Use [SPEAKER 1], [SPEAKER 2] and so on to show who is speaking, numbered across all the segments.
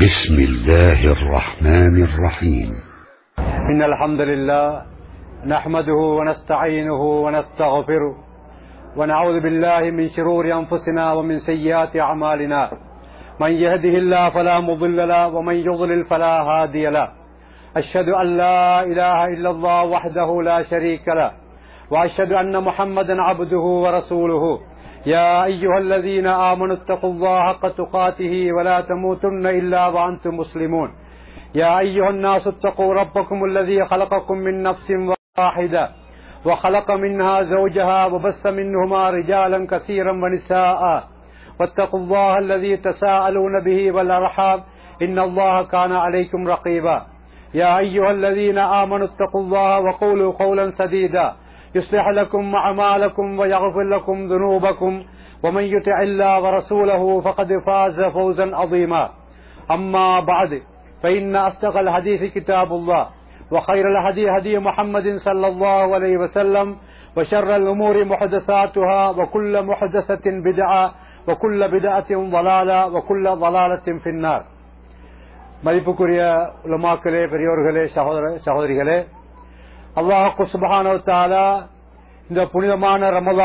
[SPEAKER 1] بسم الله الرحمن الرحيم.
[SPEAKER 2] إن الحمد لله نحمده ونستعينه ونستغفره ونعوذ بالله من شرور أنفسنا ومن سيئات أعمالنا. من يهده الله فلا مضل له ومن يضلل فلا هادي له. أشهد أن لا إله إلا الله وحده لا شريك له وأشهد أن محمدا عبده ورسوله. يا أيها الذين آمنوا اتقوا الله حق تقاته ولا تموتن إلا وأنتم مسلمون. يا أيها الناس اتقوا ربكم الذي خلقكم من نفس واحدة وخلق منها زوجها وبث منهما رجالا كثيرا ونساء واتقوا الله الذي تساءلون به والأرحام إن الله كان عليكم رقيبا. يا أيها الذين آمنوا اتقوا الله وقولوا قولا سديدا يصلح لكم أعمالكم ويغفر لكم ذنوبكم ومن يطع الله ورسوله فقد فاز فوزا عظيما. أما بعد فإن أصدق الحديث كتاب الله وخير الهدي هدي محمد صلى الله عليه وسلم وشر الأمور محدثاتها وكل محدثة بدعة وكل بدعة ضلالة وكل ضلالة في النار. மதிப்புக்குரிய உலமாக்களே, பெரியோர்களே, சகோதரிகளே, அல்லாஹ் சுப்ஹானஹு வ தஆலா இந்த புனிதமான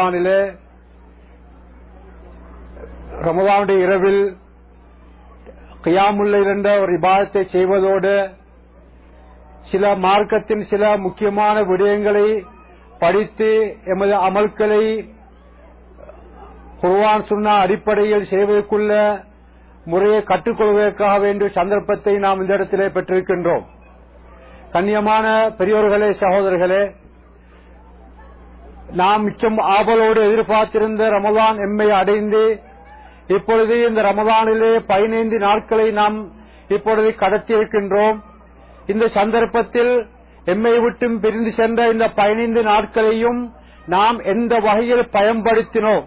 [SPEAKER 2] ரமலானுடைய இரவில் கியாமுல் லைல் என்ற ஒரு இபாதத்தை செய்வதோடு சில மார்க்கத்தின் சில முக்கியமான விடயங்களை படித்து எமது அமல்களை குர்ஆன் சுன்னா அடிப்படையில் செய்வதற்குள்ள முறையை கற்றுக்கொள்வதற்காக வேண்டிய சந்தர்ப்பத்தை நாம் இந்த இடத்திலே பெற்றிருக்கின்றோம். கண்ணியமான பெரியோர்களே, சகோதரர்களே, நாம் மிச்சம் ஆவலோடு எதிர்பார்த்திருந்த ரமலான் எம்மை அடைந்து இப்பொழுது இந்த ரமலானிலே 15 நாட்களை நாம் இப்பொழுது கடத்தியிருக்கின்றோம். இந்த சந்தர்ப்பத்தில் எம்மை விட்டும் பிரிந்து சென்ற இந்த 15 நாட்களையும் நாம் எந்த வகையில் பயன்படுத்தினோம்?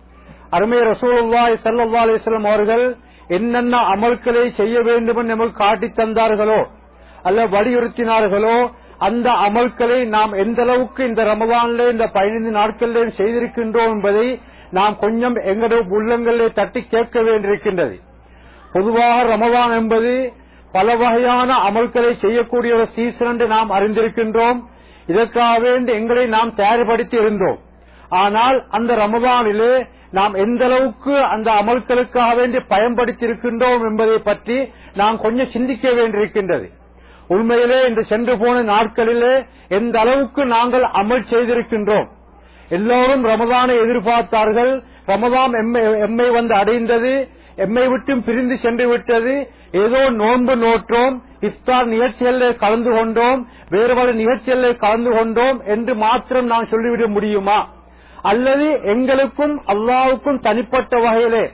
[SPEAKER 2] அருமை ரசூலுல்லாஹி ஸல்லல்லாஹு அலைஹி வஸல்லம் அவர்கள் என்னென்ன அமல்களை செய்ய வேண்டும் என்று நமக்கு காட்டித் தந்தார்களோ அல்ல வலியுறுத்தினார்களோ அந்த அமல்களை நாம் எந்த அளவுக்கு இந்த ரமலானிலே இந்த 15 நாட்களிலே செய்திருக்கின்றோம் என்பதை நாம் கொஞ்சம் எங்களுடைய உள்ளங்களிலே தட்டி கேட்க வேண்டியிருக்கின்றது. பொதுவாக ரமலான் என்பது பல வகையான அமல்களை செய்யக்கூடிய ஒரு சீசன் என்று நாம் அறிந்திருக்கின்றோம். இதற்காக வேண்டி எங்களை நாம் தயார்படுத்தி இருந்தோம். ஆனால் அந்த ரமலானிலே நாம் எந்த அளவுக்கு அந்த அமல்களுக்காக வேண்டி பயன்படுத்தியிருக்கின்றோம் என்பதை பற்றி நாம் கொஞ்சம் சிந்திக்க வேண்டியிருக்கின்றது. உண்மையிலே இந்த சென்று போன நாட்களிலே எந்த அளவுக்கு நாங்கள் அமல் செய்திருக்கின்றோம்? எல்லோரும் ரமலானை எதிர்பார்த்தார்கள். ரமலான் எம்மை வந்து அடைந்தது, எம்மை விட்டும் பிரிந்து சென்று விட்டது. ஏதோ நோன்பு நோற்றோம், இஃப்தார் நிகழ்ச்சிகளில் கலந்து கொண்டோம், வேறு பல நிகழ்ச்சிகளில் கலந்து கொண்டோம் என்று மாத்திரம் நான் சொல்லிவிட முடியுமா? அல்லது எங்களுக்கும் அல்லாஹ்வுக்கும் தனிப்பட்ட வகையிலே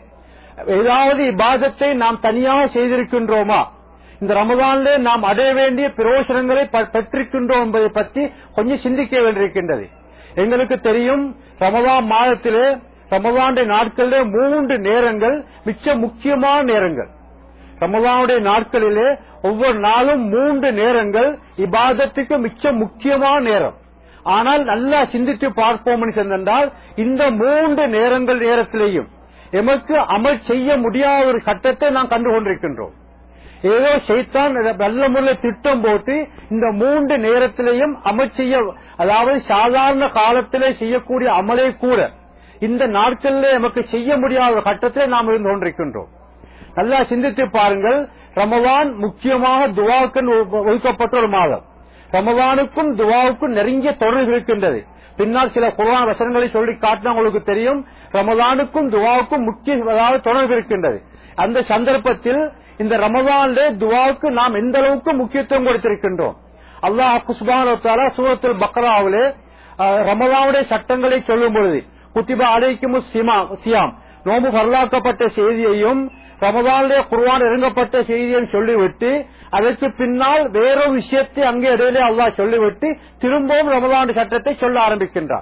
[SPEAKER 2] ஏதாவது இபாதத்தை நாம் தனியாக செய்திருக்கின்றோமா? இந்த ரமலானிலே நாம் அடைய வேண்டிய பிரயோசனங்களை பெற்றிருக்கின்றோம் என்பதை பற்றி கொஞ்சம் சிந்திக்க வேண்டியிருக்கின்றது. எங்களுக்கு தெரியும், ரமலான் மாதத்திலே ரமலானுடைய நாட்களிலே 3 நேரங்கள் மிச்ச முக்கியமான நேரங்கள். ரமலானுடைய நாட்களிலே ஒவ்வொரு நாளும் 3 நேரங்கள் இபாதத்துக்கு மிச்ச முக்கியமான நேரம். ஆனால் நல்லா சிந்தித்து பார்ப்போம் என்றால் இந்த 3 நேரத்திலேயும் எமக்கு அமல் செய்ய முடியாத ஒரு கட்டத்தை நாம் கண்டு கொண்டிருக்கின்றோம். ஏதோ ஷைத்தான் நல்ல முறையில் திட்டம் போட்டு இந்த 3 நேரத்திலேயும் அமல் செய்ய, அதாவது சாதாரண காலத்திலே செய்யக்கூடிய அமலை கூட இந்த நாட்களிலே நமக்கு செய்ய முடியாத ஒரு கட்டத்திலே நாம் இருந்து கொண்டிருக்கின்றோம். நல்லா சிந்தித்து பாருங்கள். ரமலான் முக்கியமாக துஆவுக்கு ஒதுக்கப்பட்ட ஒரு மாதம். ரமலானுக்கும் துஆவுக்கும் நெருங்கிய தொடர்பு இருக்கின்றது. பின்னால் சில குர்ஆன் வசனங்களை சொல்லி காட்டினா உங்களுக்கு தெரியும், ரமலானுக்கும் துஆவுக்கும் முக்கிய தொடர்பு இருக்கின்றது. அந்த சந்தர்ப்பத்தில் இந்த ரமலானிலே துஆவுக்கு நாம் எந்த அளவுக்கு முக்கியத்துவம் கொடுத்திருக்கின்றோம்? அல்லாஹ் சுப்ஹானஹு வ தஆலா சூரத்துல் பக்ராவிலே ரமலானுடைய சட்டங்களை சொல்லும் பொழுது குத்திபா அலைக்குமுஸ் சியாம், நோன்பு ஃபர்லாக்கப்பட்ட செய்தியையும் ரமலானிலே குர்ஆன் இறங்கப்பட்ட செய்தியையும் சொல்லிவிட்டு அதற்கு பின்னால் வேறொரு விஷயத்தை அங்கே இடையிலே அல்லாஹ் சொல்லிவிட்டு திரும்பவும் ரமலான் சட்டத்தை சொல்ல ஆரம்பிக்கின்றார்.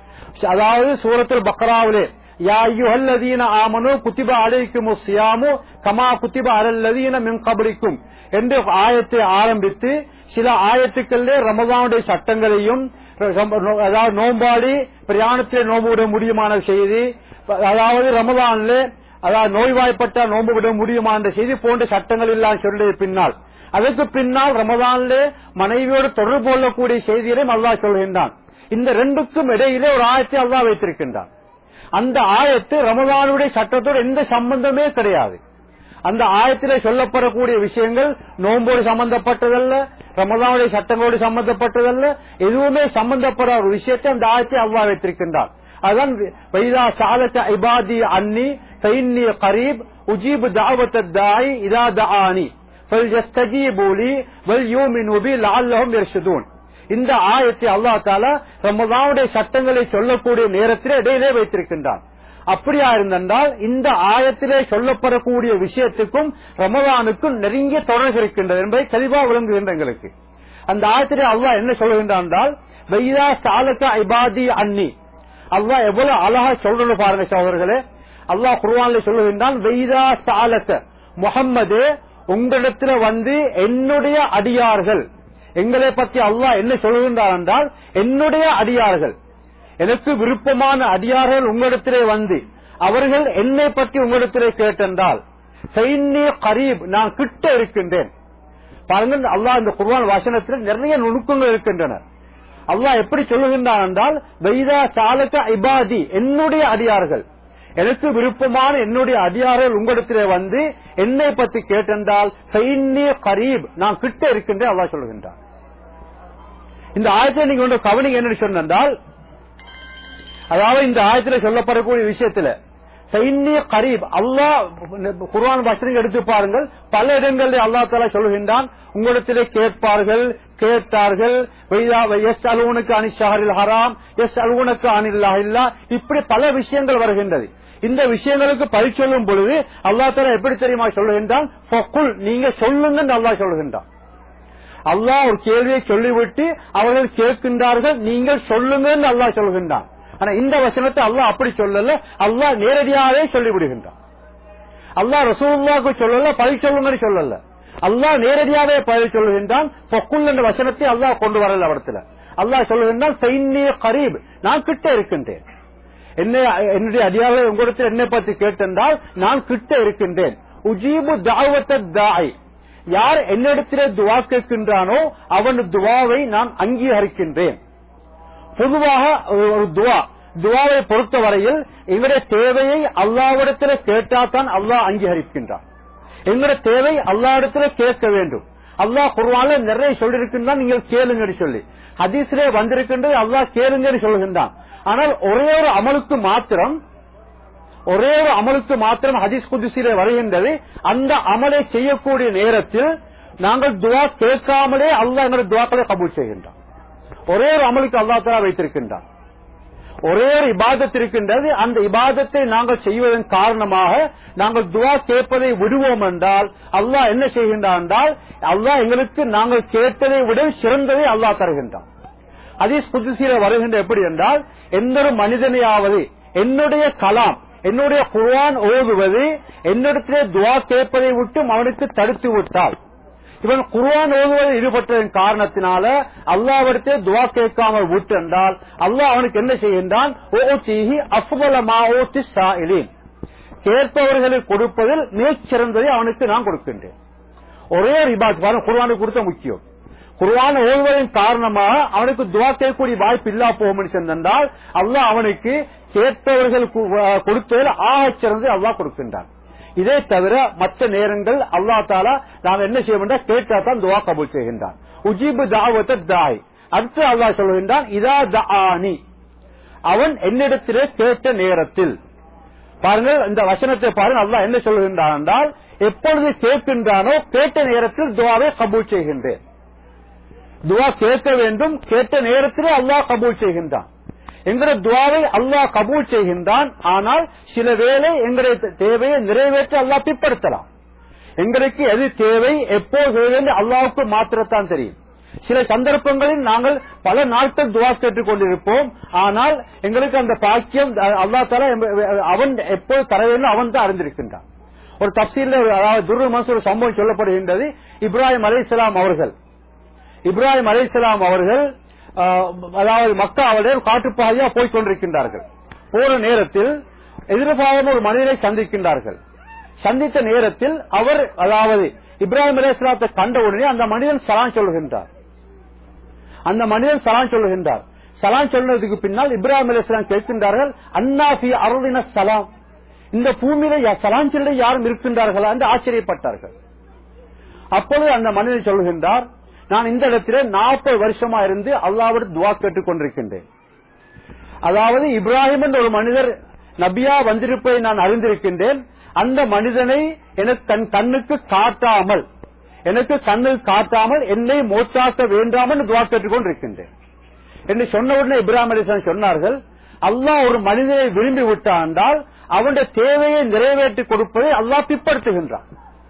[SPEAKER 2] அதாவது சூரத்துல் பக்ராவிலே யா அய்யுஹல்லதீன ஆமனூ குத்திப அலைக்குமுஸ் சியாமு கமா குத்திப அலல்லதீன மின் கப்லிக்கும் என்று ஆயத்தை ஆரம்பித்து சில ஆயத்துக்களிலே ரமலானுடைய சட்டங்களையும், அதாவது நோம்பாடி பிரயாணத்திலே நோம்புவிட முடியுமான செய்தி, அதாவது ரமலானிலே அதாவது நோய்வாய்ப்பட்ட நோன்பு விட முடியுமா என்ற செய்தி போன்ற சட்டங்கள் எல்லாம் சொல்லிய பின்னால் அதற்கு பின்னால் ரமதானிலே மனைவியோடு தொடர்பு கொள்ளக்கூடிய செய்தியிலும் அல்லாஹ் சொல்கின்றான். இந்த ரெண்டுக்கும் இடையிலே ஒரு ஆயத்தை அல்லாஹ் வைத்திருக்கின்றான். அந்த ஆயத்து ரமதானுடைய சட்டத்தோடு எந்த சம்பந்தமே கிடையாது. அந்த ஆயத்திலே சொல்லப்படக்கூடிய விஷயங்கள் நோன்போடு சம்பந்தப்பட்டதல்ல, ரமதானுடைய சட்டங்களோடு சம்பந்தப்பட்டதல்ல, எதுவுமே சம்பந்தப்பட ஒரு விஷயத்தை அந்த ஆயத்தை அல்லாஹ் வைத்திருக்கின்றான். அதுதான் வைதா சாலக இபாதி அன்னி ஃபைன்னி கரீப் உஜீபு தஅவத்தத் தாஇ இதா தஆனி ஃபல்யஸ்தஜீபு லி வல்யூமினு பி லஅல்லஹும் யர்ஷுதூன். இந்த ஆயத்தை அல்லாஹ் தஆலா ரமதானுடைய சட்டங்களை சொல்லக்கூடிய நேரத்திலே இடையிலே வைத்திருக்கின்றான். அப்படியா இருந்தால் இந்த ஆயத்திலே சொல்லப்படக்கூடிய விஷயத்துக்கும் ரமதானுக்கும் நெருங்கிய தொடர்பு இருக்கின்றது என்பதை தெளிவாக விளங்குகின்ற எங்களுக்கு. அந்த ஆயத்திலே அல்லாஹ் என்ன சொல்லுகின்றான் என்றால் வைதா சாலக இபாதி அன்னி. அல்லாஹ் எவ்வளவு அழகா சொல்றது பாருங்க சகோதரர்களே. அல்லாஹ் குர்ஆனிலே சொல்லுகின்றான் வைதா சாலக முஹம்மதே உங்களிடத்துல வந்து என்னுடைய அடியார்கள். எங்களை பற்றி அல்லாஹ் என்ன சொல்லுகின்றார் என்றால் என்னுடைய அடியார்கள், எனக்கு விருப்பமான அடியார்கள் உங்களிடத்திலே வந்து அவர்கள் என்னை பற்றி உங்களிடத்திலே கேட்டென்றால் ஃபைன்னி கரீப் நான் கிட்ட இருக்கின்றேன். பாருங்கள் அல்லாஹ் இந்த குர்ஆன் வசனத்தில் நிறைய நுணுக்கங்கள் இருக்கின்றன. அல்லாஹ் எப்படி சொல்லுகின்றான் என்றால் வைதா சாலக இபாதி என்னுடைய அடியார்கள், எனக்கு விருப்பமான என்னுடைய அடியார்கள் உங்களிடத்திலே வந்து என்னை பற்றி கேட்டென்றால் ஃபைன்னி கரீப் நான் கிட்ட இருக்கின்றேன் அல்லாஹ் சொல்லுகின்றான். இந்த ஆயத்தை நீங்க ஒன்று கவனிங்க என்னன்னு சொன்னால், அதாவது இந்த ஆயத்தில் சொல்லப்படக்கூடிய விஷயத்துல ஃபைன்னி கரீப் அல்லாஹ் குர்ஆன் வசனங்கள் எடுத்து பாருங்கள். பல இடங்களில் அல்லாஹ் தஆலா சொல்லுகின்றான் உங்களிடத்திலே கேட்பார்கள், கேட்டார்கள், யஸ்அலூனக அனி ஷஹரில் ஹராம் யஸ்அலூனக அனில்லாஹ் இல்லா, இப்படி பல விஷயங்கள் வருகின்றது. இந்த விஷயங்களுக்கு பதில் சொல்லும் பொழுது அல்லாஹ் தஆலா எப்படி தெரியுமா சொல்லுகின்றான், ஃபகுல் நீங்க சொல்லுங்க என்று அல்லாஹ் சொல்லுகின்றான். அல்லாஹ் ஒரு கேள்வியை சொல்லிவிட்டு அவர்கள் கேட்கின்றார்கள், நீங்கள் சொல்லுங்க என்று அல்லாஹ் சொல்லுகின்றான். ஆனா இந்த வசனத்தை அல்லாஹ் அப்படி சொல்லல, அல்லாஹ் நேரடியாகவே சொல்லிவிடுகின்றான். அல்லாஹ் ரசூலுல்லாஹ்க்கு சொல்லல, பதில் சொல்லுங்கன்னு சொல்லல, அல்லாஹ் நேரடியாகவே பதில் சொல்லுகின்றான். ஃபகுல் என்ற வசனத்தை அல்லாஹ் கொண்டு வரல. அவரத்துல அல்லாஹ் சொல்லுகின்றான் ஃபைன்னி கரீப் நான் கிட்ட இருக்கின்றேன். என்னுடைய அடியார்கள் உங்களிடத்தில் என்னை பற்றி கேட்டென்றால் நான் கிட்ட இருக்கின்றேன். உஜீபு தஅவத்தத் தாஇ யார் என்னிடத்திலே துவா கேட்கின்றானோ அவன் துவாவை நான் அங்கீகரிக்கின்றேன். பொதுவாக ஒரு துவாவை பொறுத்தவரையில் எங்களுடைய தேவையை அல்லாஹ்விடத்திலே கேட்டாதான் அல்லாஹ் அங்கீகரிக்கின்றான். எங்களுடைய தேவை அல்லாஹ்விடத்திலே கேட்க வேண்டும். அல்லாஹ் குர்ஆனிலே நிறைய சொல்லியிருக்கின்றான் நீங்கள் கேளுங்கன்னு சொல்லி. ஹதீஸிலே வந்திருக்கின்றது அல்லாஹ் கேளுங்கன்னு சொல்லுகின்றான். ஆனால் ஒரே ஒரு அமலுக்கு மாத்திரம் ஹதீஸ் குதுஸிலே வருகின்றது. அந்த அமலை செய்யக்கூடிய நேரத்தில் நாங்கள் துவா கேட்காமலே அல்லாஹ் எங்களுடைய துவாக்களை கபூல் செய்கின்றான். ஒரே ஒரு அமலுக்கு அல்லாஹ் தஆலா வைத்திருக்கின்றான். ஒரே ஒரு இபாதத் இருக்கின்றது. அந்த இபாதத்தை நாங்கள் செய்வதன் காரணமாக நாங்கள் துவா கேட்பதை விடுவோம் என்றால் அல்லாஹ் என்ன செய்கின்றான் என்றால் அல்லாஹ் எங்களுக்கு நாங்கள் கேட்டதை விட சிறந்ததை அல்லாஹ் தருகின்றான். ஹதீஸ் குதுஸிலே வருகின்ற எப்படி என்றால் எந்த ஒரு மனிதனையாவது என்னுடைய கலாம் என்னுடைய குர்ஆன் ஓதுவது என்னிடத்திலே துவா கேட்பதை விட்டு அவனுக்கு தடுத்து விட்டால், இவன் குர்ஆன் ஓதுவதில் ஈடுபட்டதன் காரணத்தினால அல்லாஹ்விடத்திலே துவா கேட்காமல் விட்டு என்றால் அல்லாஹ் அவனுக்கு என்ன செய்கின்றான், ஓதிஹி அஃதல மா ஓதி ஸாயிலின் கேட்பவர்களுக்கு கொடுப்பதில் மிகச்சிறந்ததை அவனுக்கு நான் கொடுக்கின்றேன். ஒரே ஒரு இபாதத் பாருங்க, குர்ஆனுக்கு கொடுத்த முக்கியம். குர்ஆன் ஓதுவதன் காரணமாக அவனுக்கு துவா கேட்கக்கூடிய வாய்ப்பு இல்லா போகும் சென்றால் அல்லாஹ் அவனுக்கு கேட்பவர்கள் கொடுத்ததில் ஆகச் சிறந்ததை அல்லாஹ் கொடுக்கின்றான். இதே தவிர மற்ற நேரங்கள் அல்லாஹ் தஆலா நாம் என்ன செய்ய வேண்டாம் கேட்டாதான் துவா கபூல் செய்கின்றான். உஜீபு தஅவத்தத் தாஇ அடுத்து அல்லாஹ் சொல்கின்றான் இதா தஆனி அவன் என்னிடத்திலே கேட்ட நேரத்தில். பாருங்கள் இந்த வசனத்தை பாருங்கள் அல்லாஹ் என்ன சொல்கின்றான் என்றால் எப்பொழுது கேட்கின்றானோ கேட்ட நேரத்தில் துவாவை கபூல் செய்கின்றேன். துவா கேட்க வேண்டும், கேட்ட நேரத்திலே அல்லாஹ் கபூல் செய்கின்றான். எங்களுடைய துவாவை அல்லாஹ் கபூல் செய்கின்றான். ஆனால் சில வேளை எங்களுடைய தேவையை நிறைவேற்ற அல்லாஹ் பிற்படுத்தலாம். எங்களுக்கு எது தேவை எப்போ தேவை அல்லாஹ்வுக்கு மாத்திரத்தான் தெரியும். சில சந்தர்ப்பங்களில் நாங்கள் பல நாட்கள் துவா கேட்டுக் கொண்டிருப்போம். ஆனால் எங்களுக்கு அந்த பாக்கியம் அல்லாஹ் தஆலா அவன் எப்போது தர வேண்டும் அவன் தான் அறிந்திருக்கின்றான். ஒரு தஃசீர்ல துர்ரு மன்சூர் சம்பவம் சொல்லப்படுகின்றது. இப்ராஹிம் அலைஹிஸ்ஸலாம் அவர்கள் அதாவது மக்காவுடைய காட்டுப்பாதையா போய் கொண்டிருக்கின்றார்கள். போற நேரத்தில் எதிர்பாராத ஒரு மனிதரை சந்திக்கின்றார்கள். சந்தித்த நேரத்தில் அவர் அதாவது இப்ராஹிம் அலைஹிஸ்ஸலாத்தை கண்ட உடனே அந்த மனிதன் சலாம் சொல்லுகின்றார். சலாம் சொல்றதுக்கு பின்னால் இப்ராஹிம் அலைஹிஸ்ஸலாம் கேட்கின்றார்கள், அன்னா ஃபீ அர்தின ஸலாம், இந்த பூமியில சலாம் சொல்ல யாரும் இருக்கின்றார்களா என்று ஆச்சரியப்பட்டார்கள். அப்பொழுது அந்த மனிதன் சொல்லுகின்றார், நான் இந்த இடத்திலே 40 வருஷமா இருந்து அல்லாஹ்விடம் துஆ கேட்டுக் கொண்டிருக்கின்றேன். அதாவது இப்ராஹிம் என்ற ஒரு மனிதர் நபியா வந்திருப்பதை நான் அறிந்திருக்கின்றேன். அந்த மனிதனை எனக்கு கண்ணுக்கு காட்டாமல் என்னை மோட்டாக்க வேண்டாம் என்று துஆ கேட்டுக் கொண்டிருக்கின்றேன் என்று சொன்ன உடனே இப்ராஹிம் அலைஹிஸ்ஸலாம் சொன்னார்கள், அல்லாஹ் ஒரு மனிதனை விரும்பி விட்டால் அவனுடைய தேவையை நிறைவேற்றி கொடுப்பதை அல்லாஹ் பிற்படுத்துகின்றான்.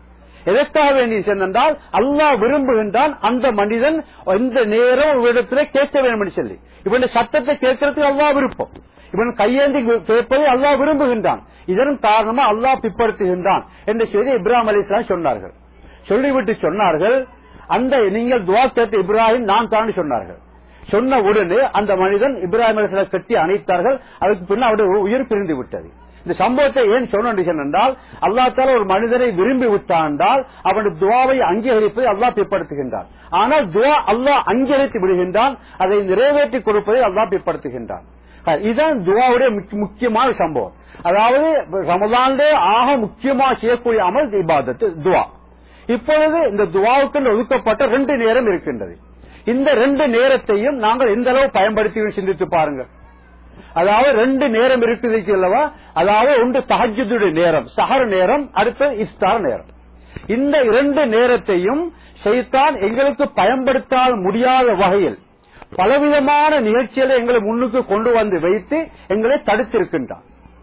[SPEAKER 2] எதற்காக வேண்டி சென்றால் அல்லாஹ் விரும்புகின்றான் அந்த மனிதன் எந்த நேரம் இடத்துல கேட்க வேண்டும் என்று சொல்லி. இவனுடைய சத்தத்தை கேட்கறதுக்கு அல்லாஹ் விருப்பம், இவன் கையேந்தி கேட்பதை அல்லாஹ் விரும்புகின்றான். இதன் காரணமா அல்லாஹ் பிற்படுத்துகின்றான் என்ற செய்தி இப்ராஹிம் அலைஹிஸ்ஸலாம் சொன்னார்கள். சொல்லிவிட்டு சொன்னார்கள், அந்த நீங்கள் துஆ கேட்ட இப்ராஹிம் நான் தான் சொன்னார்கள். சொன்ன உடனே அந்த மனிதன் இப்ராஹிம் அலைஹிஸ்ஸலாம் கட்டி அணைத்தார்கள். அதுக்கு பின்னர் அவருடைய உயிர் பிரிந்து விட்டது. இந்த சம்பவத்தை ஏன் சொன்னேன் என்றால், அல்லாஹ் தஆலா ஒரு மனிதனை விரும்பி விட்டால் அவனுடைய துஆவை அங்கீகரிப்பதை அல்லாஹ் பிற்படுத்துகின்றான். ஆனால் துஆ அல்லாஹ் அங்கீகரித்து விடுகின்றான், அதை நிறைவேற்றி கொடுப்பதை அல்லாஹ் பிற்படுத்துகின்றான். இதுதான் துஆவுடைய முக்கியமான சம்பவம். அதாவது ரமலானுடைய ஆக முக்கியமாக செய்யக்கூடிய அமல் இபாதத் துஆ. இப்பொழுது இந்த துஆவுக்கு ஒதுக்கப்பட்ட 2 நேரம் இருக்கின்றது. இந்த 2 நேரத்தையும் நாங்கள் எந்த அளவு பயன்படுத்தி சிந்தித்து பாருங்கள். அதாவது 2 நேரம் இருக்குது அல்லவா, அதாவது ஒன்று தஹஜ்ஜுடைய நேரம், சஹர் நேரம், அடுத்து இஃப்தார் நேரம். இந்த 2 நேரத்தையும் ஷைத்தான் எங்களுக்கு பயன்படுத்தால் முடியாத வகையில் பலவிதமான நிகழ்ச்சிகளை எங்களை முன்னுக்கு கொண்டு வந்து வைத்து எங்களை தடுத்திருக்கின்றான்.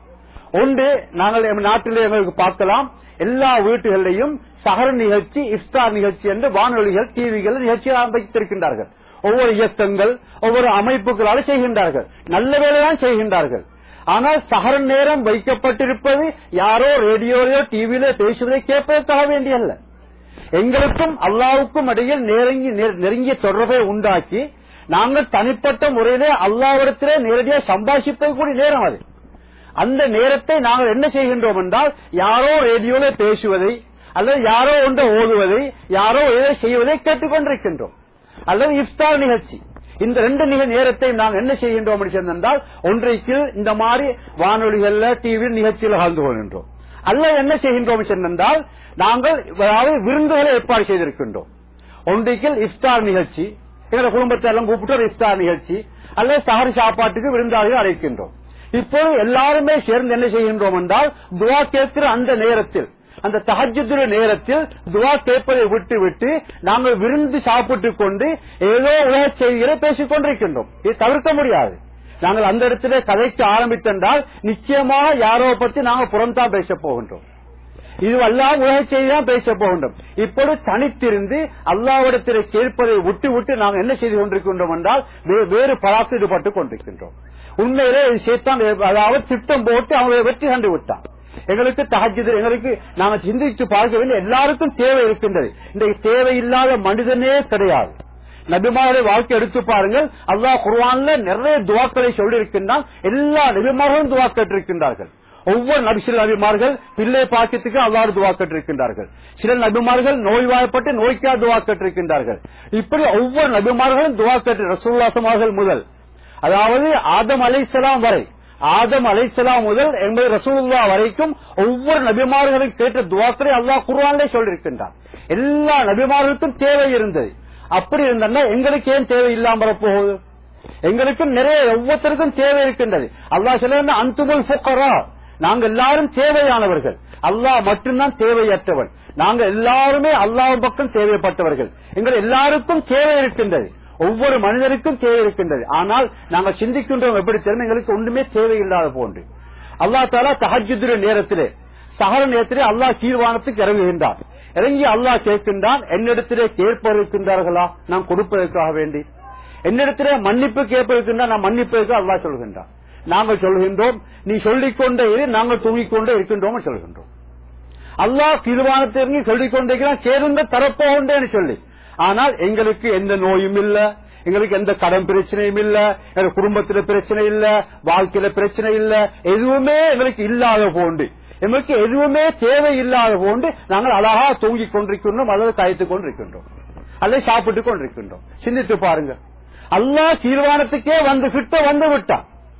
[SPEAKER 2] ஒன்று, நாங்கள் நாட்டிலே எங்களுக்கு பார்க்கலாம், எல்லா வீட்டுகளிலையும் சஹர் நிகழ்ச்சி, இஃப்தார் நிகழ்ச்சி என்று வானொலிகள், டிவிகள் நிகழ்ச்சியாக வைத்திருக்கின்றார்கள். ஒவ்வொரு இயக்கங்கள், ஒவ்வொரு அமைப்புகளால் செய்கின்றார்கள், நல்ல வேலைதான் செய்கின்றார்கள். ஆனால் சஹர் நேரம் வைக்கப்பட்டிருப்பது யாரோ ரேடியோலையோ டிவியிலோ பேசுவதை கேட்பதற்காக வேண்டியல்ல. எங்களுக்கும் அல்லாஹ்வுக்கும் இடையில் நெருங்கிய தொடர்பை உண்டாக்கி நாங்கள் தனிப்பட்ட முறையிலே அல்லாஹ்விடத்திலே நேரடியாக சம்பாஷிப்பது கூடிய நேரம் அது. அந்த நேரத்தை நாங்கள் என்ன செய்கின்றோம் என்றால், யாரோ ரேடியோல பேசுவதை அல்லது யாரோ ஒன்றை ஓதுவதை, யாரோ எதை செய்வதை கேட்டுக்கொண்டிருக்கின்றோம். அல்லது இஃப்தார் நிகழ்ச்சி, இந்த 2 நேரத்தை நாங்கள் என்ன செய்கின்றோம் என்றால், ஒன்றைக்கு இந்த மாதிரி வானொலிகள்ல டிவி நிகழ்ச்சியில் கலந்து கொள்கின்றோம். அல்லது என்ன செய்கின்றோம் என்றால், நாங்கள் விருந்துகளை ஏற்பாடு செய்திருக்கின்றோம். ஒன்றைக்கு இஃப்தார் நிகழ்ச்சி, எங்களை குடும்பத்தை எல்லாம் கூப்பிட்டு ஒரு இஃப்தார் நிகழ்ச்சி, அல்லது சஹர் சாப்பாட்டுக்கு விருந்தாளிகள் அழைக்கின்றோம். இப்போது எல்லாருமே சேர்ந்து என்ன செய்கின்றோம் என்றால், துஆ கேட்கிற அந்த நேரத்தில், அந்த தஹஜ்ஜுடைய நேரத்தில் துஆ கேட்பதை விட்டு நாங்கள் விருந்து சாப்பிட்டுக் கொண்டு ஏதோ உலக செய்திகளை பேசிக் கொண்டிருக்கின்றோம். இது தவிர்க்க முடியாது. நாங்கள் அந்த இடத்திலே கதைக்கு ஆரம்பித்தென்றால் நிச்சயமாக யாரோ பற்றி நாங்கள் புறம்தான் பேச போகின்றோம். இதுவெல்லாம் உலக செய்தி தான் பேச போகின்றோம். இப்பொழுது தனித்திருந்து அல்லாஹ்விடத்திலே கேட்பதை விட்டு நாங்கள் என்ன செய்து கொண்டிருக்கின்றோம் என்றால், வேறு பலாத்து ஈடுபட்டுக் கொண்டிருக்கின்றோம். உண்மையிலே சேத்தான் அதாவது திட்டம் போட்டு அவங்களை வெற்றி கண்டு விட்டான். எங்களுக்கு தஹஜ்ஜுத், எங்களுக்கு நாங்கள் சிந்திச்சு பார்க்க வேண்டிய எல்லாருக்கும் தேவை இருக்கின்றது. இன்றைக்கு தேவையில்லாத மனிதனே கிடையாது. நபிமாருடைய வாழ்க்கை எடுத்து பாருங்கள். அல்லாஹ் குர்ஆன்ல நிறைய துஆக்களை சொல்லி இருக்கின்றான். எல்லா நபிமார்களும் துஆ கேட்டிருக்கின்றார்கள். ஒவ்வொரு சில நபிமார்கள் பிள்ளை பாக்கியத்துக்கு அல்லாஹ் துஆ கேட்டிருக்கின்றார்கள். சில நபிமார்கள் நோய்வாய்ப்பட்டு நோய்க்காக துஆ கேட்டிருக்கின்றார்கள். இப்படி ஒவ்வொரு நபிமார்களும் துஆ கேட்டு ரசூலுல்லாஹி ஸல்லல்லாஹு முதல், அதாவது ஆதம் அலைஹிஸ்ஸலாம் வரை, ஆதம் அலைஹிஸ்ஸலாம் முதல் என்பது ரசூலுல்லாஹ் வரைக்கும் ஒவ்வொரு நபிமார்களும் கேட்ட துஆக்களை அல்லாஹ் குர்ஆனிலே சொல்லியிருக்கின்றான். எல்லா நபிமார்களுக்கும் தேவை இருந்தது. அப்படி இருந்தா எங்களுக்கு ஏன் தேவை இல்லாம வரப்போகுது? எங்களுக்கும் நிறைய ஒவ்வொருத்தருக்கும் தேவை இருக்கின்றது. அல்லாஹ் சொல்ல அன்துமுல் ஃபுகரா, நாங்க எல்லாரும் தேவையானவர்கள், அல்லாஹ் மட்டும்தான் தேவையற்றவன். நாங்க எல்லாருமே அல்லாஹ் பக்கம் தேவைப்பட்டவர்கள். எங்கள் எல்லாருக்கும் தேவை இருக்கின்றது, ஒவ்வொரு மனிதருக்கும் தேவை இருக்கின்றது. ஆனால் நாங்கள் சிந்திக்கின்றோம் எப்படி தெரியும், எங்களுக்கு ஒன்றுமே தேவையில்லாத போன்று. அல்லாஹ் தஆலா தஹஜ்ஜுடைய நேரத்திலே, சஹர் நேரத்திலே அல்லாஹ் கீழ்வானத்துக்கு இறங்குகின்றான். இறங்கி அல்லாஹ் கேட்கின்றான், என்னிடத்திலே கேட்பதற்கின்றார்களா நான் கொடுப்பதற்காக வேண்டி, என்னிடத்திலே மன்னிப்பு கேட்பதற்கின்றா நான் மன்னிப்பதற்கு அல்லாஹ் சொல்கின்றான். நாங்கள் சொல்கின்றோம், நீ சொல்லிக்கொண்டே இரு, நாங்கள் தூங்கிக்கொண்டே இருக்கின்றோம் சொல்கின்றோம். அல்லாஹ் கீழ்வானத்திற்கு சொல்லிக்கொண்டே கேளுங்க தரப்போகின்றேன்னு சொல்லி. ஆனால் எங்களுக்கு எந்த நோயும் இல்ல, எங்களுக்கு எந்த கடன் பிரச்சனையும் இல்ல, எங்க குடும்பத்தில பிரச்சனை இல்ல, வாழ்க்கையில பிரச்சனை இல்ல, எதுவுமே எங்களுக்கு இல்லாத போண்டு, எங்களுக்கு எதுவுமே தேவை இல்லாத போண்டு நாங்கள் அழகா தூங்கிக் கொண்டிருக்கின்றோம் அல்லது கயத்துக் கொண்டிருக்கின்றோம் அல்லது சாப்பிட்டுக் கொண்டிருக்கின்றோம். சிந்தித்து பாருங்க. அல்லாஹ் கீழ்வானத்துக்கே வந்து விட்டான்.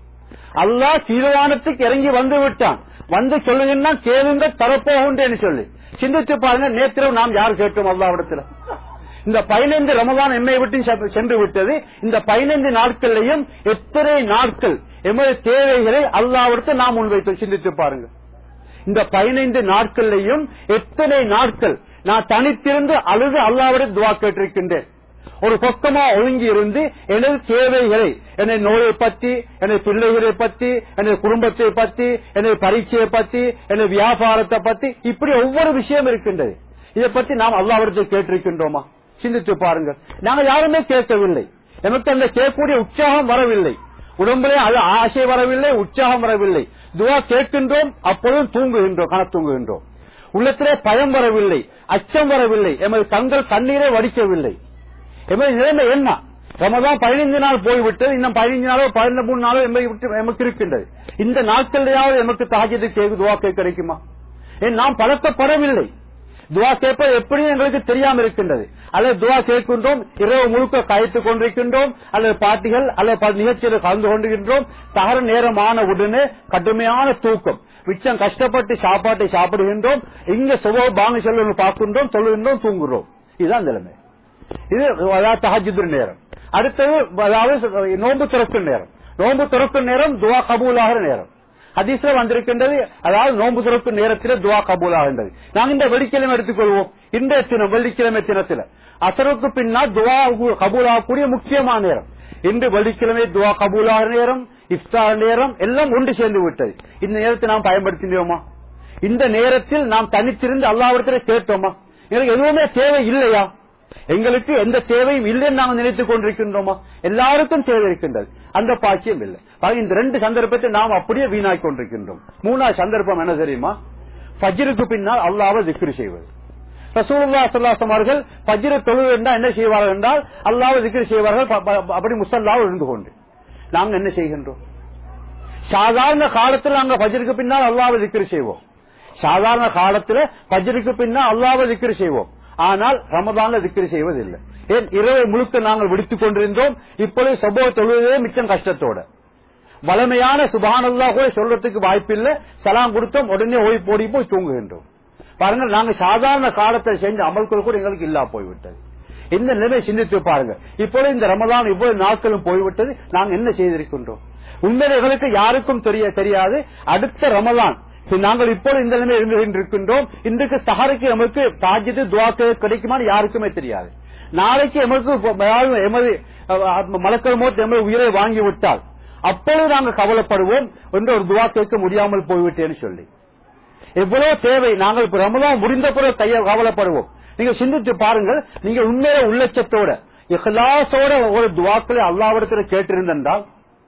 [SPEAKER 2] அல்லாஹ் கீழ்வானத்துக்கு இறங்கி வந்து விட்டான். வந்து சொல்லுங்கன்னா கேளுங்க தரப்போகுன்றேன்னு சொல்லி சிந்தித்து பாருங்க. நேற்று நாம் யார் கேட்டோம் அல்லாஹ்விடத்தில்? இந்த 15 ரமதான் எம்மை விட்டு சென்று விட்டது. இந்த 15 நாட்களையும் எத்தனை நாட்கள் எமது தேவைகளை அல்லாஹ்விடத்தில் நாம் முன்வைத்தோம்? சிந்தித்து பாருங்க. இந்த 15 நாட்களையும் எத்தனை நாட்கள் நான் தனித்திருந்து அழுது அல்லாஹ்விடம் துஆ கேட்டிருக்கின்றேன். ஒரு பக்கமா ஒழுங்கி இருந்து எனது தேவைகளை, எனது நோயை பற்றி, எனது பிள்ளைகளை பற்றி, எனது குடும்பத்தை பற்றி, எனது பரீட்சையை பற்றி, எனது வியாபாரத்தை பற்றி, இப்படி ஒவ்வொரு விஷயம் இருக்கின்றது. இதை பற்றி நாம் அல்லாஹ்விடத்தில் கேட்டிருக்கின்றோமா? சிந்தித்து பாருங்க. நாங்கள் யாருமே கேட்கவில்லை. எனக்கு அந்த கேட்கக்கூடிய உற்சாகம் வரவில்லை. உடம்பிலே அது ஆசை வரவில்லை, உற்சாகம் வரவில்லை. துஆ கேட்கின்றோம், அப்பொழுதும் தூங்குகின்றோம், தூங்குகின்றோம். உள்ளத்திலே பயம் வரவில்லை, அச்சம் வரவில்லை, எமது கண்கள் கண்ணீரை வடிக்கவில்லை. எமது நிலைமை என்ன? ரமதான் 15 நாள் போய்விட்டது. இன்னும் 15 நாளோ 13 நாளோ எமக்கு இருக்கின்றது. இந்த நாட்களிலேயாவது எமக்கு தஹஜ்ஜுத் துஆ கேட்க கிடைக்குமா? நாம் பழக்கப்படவில்லை. துஆ கேட்பது எப்படியும் எங்களுக்கு தெரியாமல் இருக்கின்றது. அல்லது துஆ கேட்கின்றோம், இரவு முழுக்க கயத்துக் கொண்டிருக்கின்றோம், அல்லது பாட்டிகள் அல்லது நிகழ்ச்சியில் கலந்து கொண்டிருக்கின்றோம். சகர நேரமான உடனே கடுமையான தூக்கம், மிச்சம் கஷ்டப்பட்டு சாப்பாட்டை சாப்பிடுகின்றோம். இங்க சுப பாங்க சொல்ல பார்க்கின்றோம், சொல்லுகின்றோம், தூங்குகிறோம். இதுதான் நிலைமை. இது தஹஜ்ஜுத் நேரம். அடுத்தது அதாவது நோன்பு திறக்கும் நேரம். நோன்பு திறக்கும் நேரம் துஆ கபூலாகிற நேரம். ஹதீஸ்ல வந்திருக்கின்றது. அதாவது நோன்பு திறக்கும் நேரத்தில் துஆ கபூலாகின்றது. நாங்கள் இந்த வெள்ளிக்கிழமை எடுத்துக்கொள்வோம். இன்றைய தினம் வெள்ளிக்கிழமை தினத்தில் அசருக்கு பின்னால் துஆ கபூலாகக்கூடிய முக்கியமான நேரம். இன்று வெள்ளிக்கிழமை துஆ கபூலாகிற நேரம், இஃப்தார் நேரம் எல்லாம் ஒன்று சேர்ந்து விட்டது. இந்த நேரத்தை நாம் பயன்படுத்தினோமா? இந்த நேரத்தில் நாம் தனித்திருந்து அல்லாஹ்விடத்தில் கேட்டோமா? எங்களுக்கு எதுவுமே தேவை இல்லையா? எங்களுக்கு எந்த தேவையும் இல்லைன்னு நாங்கள் நினைத்துக் கொண்டிருக்கின்றோமா? எல்லாருக்கும் தேவை இருக்கின்றது, அந்த பாக்கியம் இல்லை. இந்த 2 சந்தர்ப்பத்தை நாம் அப்படியே வீணாக்கி கொண்டிருக்கின்றோம். 3வது சந்தர்ப்பம் என்ன தெரியுமா? ஃபஜ்ருக்கு பின்னால் அல்லாஹ்வை திக்ர் செய்வது. ரசூலுல்லாஹி ஸல்லல்லாஹு அலைஹி வஸல்லம் அவர்கள் ஃபஜ்ர் தொழுது என்றால் என்ன செய்வார்கள் என்றால் அல்லாஹ்வை திக்ர் செய்வார்கள். அப்படி முஸல்லாவில் இருந்து கொண்டு நாங்க என்ன செய்கின்றோம்? சாதாரண காலத்தில் நாங்கள் ஃபஜ்ருக்கு பின்னால் அல்லாஹ்வை திக்ர் செய்வோம். சாதாரண காலத்தில் ஃபஜ்ருக்கு பின்னால் அல்லாஹ்வை திக்ர் செய்வோம். ஆனால் ரமதான்ல திக்ர் செய்வதில்லை. ஏன்? இரவு முழுக்க நாங்கள் விடுத்துக் கொண்டிருந்தோம். இப்பொழுது சபோ தொழுவதே மிச்சம் கஷ்டத்தோட. வளமையான சுப்ஹானல்லாஹ் கூட சொல்றதுக்கு வாய்ப்பில்லை. சலாம் கொடுத்தோம், உடனே ஓடி போய் தூங்குகின்றோம். பாருங்க, நாங்க சாதாரண காலத்தில் செஞ்ச அமல்கள் கூட எங்களுக்கு இல்லா போய்விட்டது. இந்த நிலைமை சிந்தித்து பாருங்க. இப்பொழுது இந்த ரமதான் இவ்வளவு நாட்களும் போய்விட்டது. நாங்கள் என்ன செய்திருக்கின்றோம்? உண்மையில எங்களுக்கு யாருக்கும் தெரியாது. அடுத்த ரமதான் நாங்கள் இப்போது இந்த நிலைமை இருக்கின்றோம். இன்றைக்கு சஹருக்கு நமக்கு தஹஜ்ஜுத் துஆ கிடைக்குமான்னு யாருக்குமே தெரியாது. நாளைக்கு எமது மலக்கல் மௌத் எமது உயிரை வாங்கிவிட்டால் அப்பொழுது நாங்கள் கவலைப்படுவோம் என்று ஒரு துஆ கேட்க முடியாமல் போய்விட்டேன்னு சொல்லி. எவ்வளவு தேவை. நாங்கள் ரமலான் முடிந்த பிறகு கவலைப்படுவோம். நீங்க சிந்தித்து பாருங்கள். நீங்க உண்மையில உள்ளச்சத்தோட இஹ்லாஸோட ஒரு துஆக்களை அல்லாஹ்விடத்தில் கேட்டிருந்தால்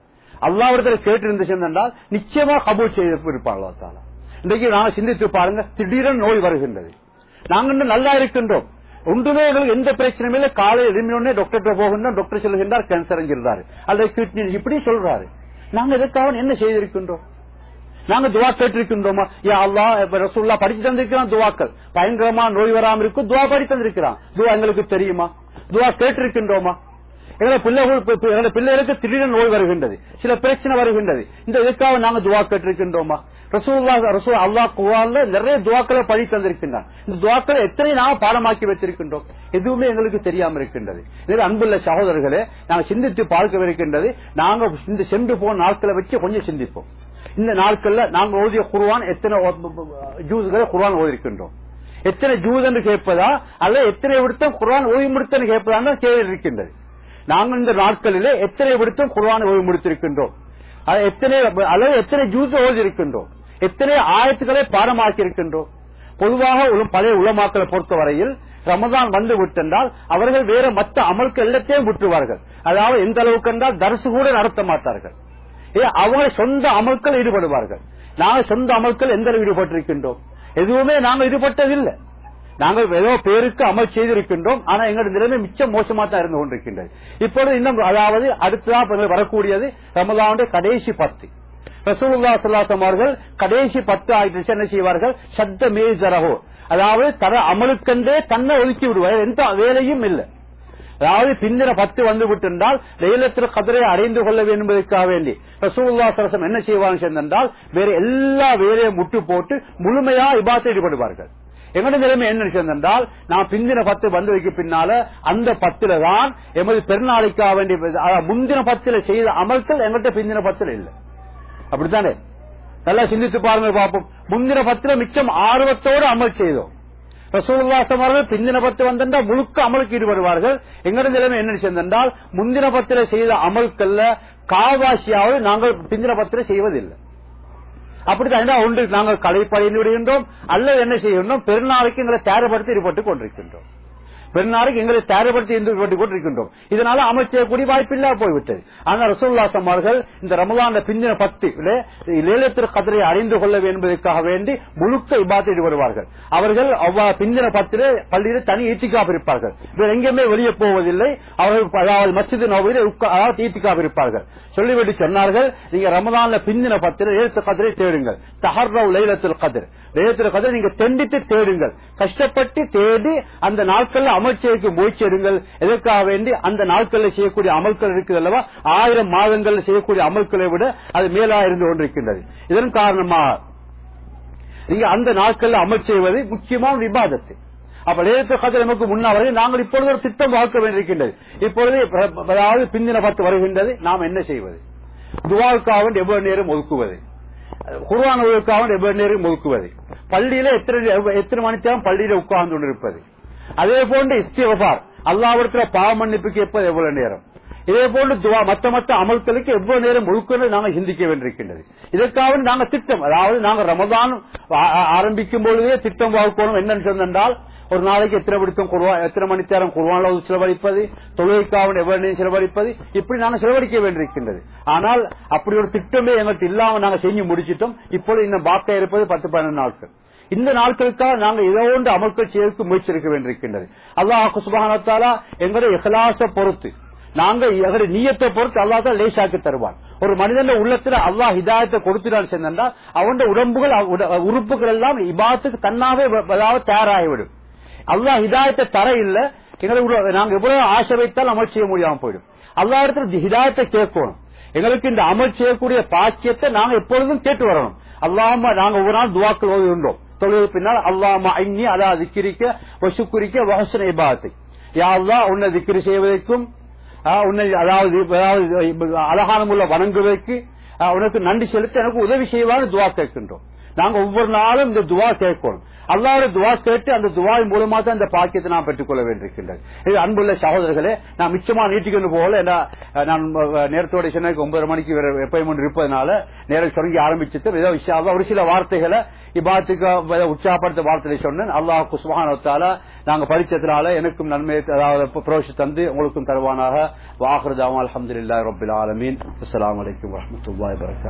[SPEAKER 2] நிச்சயமா கபூல் செய்திருப்பாங்க. இன்றைக்கு நாங்கள் சிந்தித்து பாருங்க. திடீரென நோய் வருகின்றது. நாங்கள் நல்லா இருக்கின்றோம், ஒன்றுமே எங்களுக்கு எந்த பிரச்சனையும் இல்லை. காலையில் எழுப்பினோடனே டாக்டர் போகின்றோம். டாக்டர் சொல்லுகின்றார் கேன்சர் என்கிறார் அல்லது கிட்னி இப்படி சொல்றாரு. நாங்க எதற்காக என்ன செய்திருக்கின்றோம்? நாங்க துஆ கேட்டிருக்கின்றோமா? யா அல்லாஹ், ரசூலுல்லாஹ் படிச்சு தந்திருக்கிறான் துஆக்கள். பயங்கரமா நோய் வராமல் இருக்கும் துஆ படித்து தந்திருக்கிறான். துஆ எங்களுக்கு தெரியுமா? துஆ கேட்டிருக்கின்றோமா? எங்களுடைய பிள்ளைகளுக்கு திடீரென நோய் வருகின்றது, சில பிரச்சனை வருகின்றது. இந்த இதுக்காக நாங்க துஆ கேட்டிருக்கின்றோமா? அல்லாஹ் குர்ஆன்ல நிறைய துஆக்களை படி தந்திருக்கின்றான். இந்த துஆக்களை எத்தனை நாம பாடமாக்கி வைத்திருக்கின்றோம்? எதுவுமே எங்களுக்கு தெரியாம இருக்கின்றது. அன்புள்ள சகோதரர்களே, நாங்க சிந்தித்து பார்க்க இருக்கின்றது. நாங்க இந்த சென்று போன நாட்களை வச்சு கொஞ்சம் சிந்திப்போம். இந்த நாட்கள்ல நாங்க ஓதிய குர்ஆன் எத்தனை ஜூஸ்களை குர்ஆன் ஓதிருக்கின்றோம்? எத்தனை ஜூஸ் என்று கேட்பதா அல்லது எத்தனை விடுத்தம் குர்ஆன் ஓய்வு முடித்தன்னு கேட்பதா கேள்வி இருக்கின்றது. நாங்கள் இந்த நாட்களிலே எத்தனை விடுத்தம் குர்ஆன் ஓய்வு முடித்திருக்கின்றோம்? எத்தனை ஜூஸ் ஓதி இருக்கின்றோம்? எத்தனை ஆயத்துக்களை பாடமாக்கி இருக்கின்றோம்? பொதுவாக பழைய உலமாக்களை பொறுத்தவரையில் ரமதான் வந்து விட்டென்றால் அவர்கள் வேற மற்ற அமல்கள் எல்லாத்தையும் விட்டுவார்கள். அதாவது எந்த அளவுக்கு என்றால் தர்சு கூட நடத்த மாட்டார்கள். அவங்க சொந்த அமல்கள் ஈடுபடுவார்கள். நாங்கள் சொந்த அமல்கள் எந்த ஈடுபட்டிருக்கின்றோம்? எதுவுமே நாங்கள் ஈடுபட்டதில்லை. நாங்கள் ஏதோ பேருக்கு அமல் செய்திருக்கின்றோம், ஆனா எங்களுடைய நிலைமை மிச்சம் மோசமா தான் இருந்து கொண்டிருக்கின்றது. இப்பொழுது இன்னும் அதாவது அடுத்ததா வரக்கூடியது ரமலானுடைய கடைசி 10. ரசூலுல்லாஹி ஸல்லல்லாஹு அலைஹி வஸல்லம் அவர்கள் கடைசி 10 ஆயிடுச்சு என்ன செய்வார்கள், சத்த மேஜரஹோ, அதாவது தர அமலுக்கென்றே தன்னை ஒதுக்கி விடுவார், எந்த வேலையும் இல்லை. அதாவது பிந்தின 10 வந்து விட்டால் லைலத்துல் கத்ரை அடைந்து கொள்ள வேண்டும் என்பதற்காக வேண்டி ரசூலுல்லாஹி ஸல்லல்லாஹு அலைஹி வஸல்லம் என்ன செய்வாங்க என்றால் வேற எல்லா வேலையும் முட்டு போட்டு முழுமையா இபாதத்தில் ஈடுபடுவார்கள். எங்களுடைய நிலைமை என்ன என்றால் நாம் பிந்தின 10 வந்ததுக்கு பின்னால அந்த 10 தான் எமது பெருநாளைக்காக வேண்டிய முந்தின 10 செய்த அமல்கள் எங்கள்கிட்ட பிந்தின 10 இல்லை. அப்படித்தானே? நல்லா சிந்தித்து பாருங்க பார்ப்போம். முந்தின 10 மிச்சம் ஆர்வத்தோடு அமல் செய்தோம். ரசூலுல்லாஹி ஸல்லல்லாஹு அலைஹி வஸல்லம் பிந்தின 10 வந்தா முழுக்க அமலுக்கு ஈடுபடுவார்கள். எங்களுடைய நிலைமை என்ன என்றால் முந்தின 10 செய்த அமல்கள்ல காவாசியாவது நாங்கள் பிந்தின 10 செய்வதில்லை. அப்படித்தான் ஒன்று நாங்கள் கலைப்படைந்து விடுகின்றோம், அல்லது என்ன செய்கின்றோம், பெருநாளைக்கு எங்களை தயார்படுத்தி ஈடுபட்டுக் கொண்டிருக்கின்றோம். பெருநாளைக்கு எங்களை தயார்படுத்தி ஈடுபட்டுக் கொண்டிருக்கின்றோம். இதனால அமல் செய்யக்கூடிய வாய்ப்பு இல்லாம போய்விட்டது. ஆனால் ரசூலுல்லாஹி ஸல்லல்லாஹு அலைஹி வஸல்லம் இந்த ரமலான் பிந்தின 10 லைலத்துல் கத்ரை அறிந்து கொள்ள வேண்டும் என்பதற்காக வேண்டி முழுக்க இபாதத்தில் ஈடுபடுவார்கள். அவர்கள் பிந்தின 10 பள்ளியில் தனி ஈத்திகாப் இருப்பார்கள், எங்கேயுமே வெளியே போவதில்லை. அவர்கள் அதாவது மஸ்ஜித் நபவியில் ஈத்திகாப் இருப்பார்கள். சொல்லிவிட்டு சொன்னார்கள், நீங்க ரமலான்ல பிந்தின 10 லைலத்துல் கத்ரை தேடுங்கள், தஹர்ரவு லைலத்துல் கத்ர், லைலத்துல் கத்ரை நீங்க தெண்டித்து தேடுங்கள், கஷ்டப்பட்டு தேடி அந்த நாட்கள்ல அமல் செய்ய முயற்சி எடுங்கள். எதற்காக வேண்டி அந்த நாட்களில் செய்யக்கூடிய அமல்கள் இருக்குது அல்லவா, 1000 மாதங்கள் செய்யக்கூடிய அமல்களை விட அது மேலா இருந்து கொண்டிருக்கின்றது. இதன் காரணமாக நீங்க அந்த நாட்களில் அமல் செய்வது முக்கியமான இபாதத்து. அப்ப லைலத்துல் கத்ர் நமக்கு முன்னாடி நாங்கள் இப்பொழுது ஒரு திட்டம் வகுக்க வேண்டியிருக்கின்றது. இப்பொழுது அதாவது பிந்தின 10 வருகின்றது, நாம் என்ன செய்வது? துஆவுக்காக வேண்டி எவ்வளவு நேரம் ஒதுக்குவது, குர்ஆன் ஓதுவதற்காக வேண்டி எவ்வளவு நேரம் ஒதுக்குவது, பள்ளியில எத்தனை மணி நேரம் பள்ளியில உட்கார்ந்து கொண்டிருப்பது, அதே போன்று இஸ்திக்ஃபார் அல்லாஹ்விடத்துல பாவ மன்னிப்பு கேட்பது எவ்வளவு நேரம், இதே போன்று துஆ மத்த அமல்களுக்கு எவ்வளவு நேரம் ஒதுக்குவது நாங்கள் சிந்திக்க வேண்டியிருக்கின்றது. இதற்காக நாங்கள் திட்டம், அதாவது நாங்கள் ரமலான் ஆரம்பிக்கும் பொழுதே திட்டம் வகுக்கணும். என்னன்னு சொன்னால் ஒரு நாளைக்கு எத்தனை மணி நேரம் குர்ஆன்ல செலவழிப்பது, தொழுகைக்காக எவ்வளவு நேரம் செலவழிப்பது, இப்படி நாங்கள் செலவழிக்க வேண்டியிருக்கின்றது. ஆனால் அப்படி ஒரு திட்டமே எங்களுக்கு இல்லாம நாங்கள் செஞ்சு முடிச்சிட்டோம். இப்பொழுது இன்னும் பாக்க இருப்பது 10-12 நாட்கள். இந்த நாட்களுக்காக நாங்கள் இதோண்டு அமல்கள் செய்வதற்கு முயற்சி எடுக்க வேண்டியிருக்கின்றது. அல்லாஹ் சுப்ஹானஹு வ தஆலா எங்களுடைய இஹ்லாஸை பொறுத்து, நாங்கள் எங்களுடைய நியத்தை பொறுத்து அல்லாஹ் தான் லேசாக்கி தருவான். ஒரு மனிதன் உள்ளத்துல அல்லாஹ் ஹிதாயத்தை கொடுத்துட்டான்னு சொன்னால் அவன் உடம்புகள் உறுப்புகள் எல்லாம் இபாதத்துக்கு தன்னாவே தயாராகிவிடும். அல்லாஹ் ஹிதாயத்தை தர இல்ல, எங்களுக்கு நாங்க எவ்வளவு ஆசை வைத்தால் அமல் செய்ய முடியாம போயிடும். அல்லாஹ் இடத்துல ஹிதாயத்தை கேட்கணும். எங்களுக்கு இந்த அமல் செய்யக்கூடிய பாக்கியத்தை நாங்க எப்பொழுதும் கேட்டு வரணும். அல்லாஹ்மா நாங்க ஒவ்வொரு நாள் துஆக்கள் ஓதுகின்றோம். தொழுகை பின்னால் அல்லாஹ்மா ஐன்னி அலா திக்ரிக வ ஷுக்ரிக வ ஹுஸ்னி இபாதத்தி, யா அல்லாஹ் உன்னை திக்ர் செய்வதற்கும் உன்னை அதாவது அழகான முறையில வணங்குவதற்கு உனக்கு நன்றி செலுத்த எனக்கு உதவி செய்வான்னு துஆ கேட்கின்றோம். நாங்க ஒவ்வொரு நாளும் இந்த துஆ கேட்கணும். அல்லாஹ்வுடைய துஆ கேட்டு அந்த துஆவின் மூலமா தான் இந்த பாக்கியத்தை நாம் பெற்றுக்கொள்ள வேண்டியிருக்கின்றது. இது அன்புள்ள சகோதரர்களே, நான் மிச்சமா நீட்டிக்கொண்டு போகல. நான் நேரத்தோட சொன்னதுக்கு 9:30 மணிக்கு எப்பயும் இருப்பதனால நேரம் தொடங்கி ஆரம்பிச்சுட்டு ஏதோ விஷயம் ஒரு சில வார்த்தைகளை இபாத்துக்கு உற்சாகப்படுத்த வார்த்தையை சொன்னேன். அல்லாஹ் சுப்ஹானஹு வ தஆலா நாங்க படிச்சதுனால எனக்கும் நன்மை அதாவது புரோஷம் தந்து உங்களுக்கும் தருவானாக. வாஹிரு தஅவானா அல்ஹம்துலில்லாஹி ரப்பில் ஆலமீன். அஸ்ஸலாமு அலைக்கும் வரஹ்மத்துல்லாஹி வபரகாத்துஹு.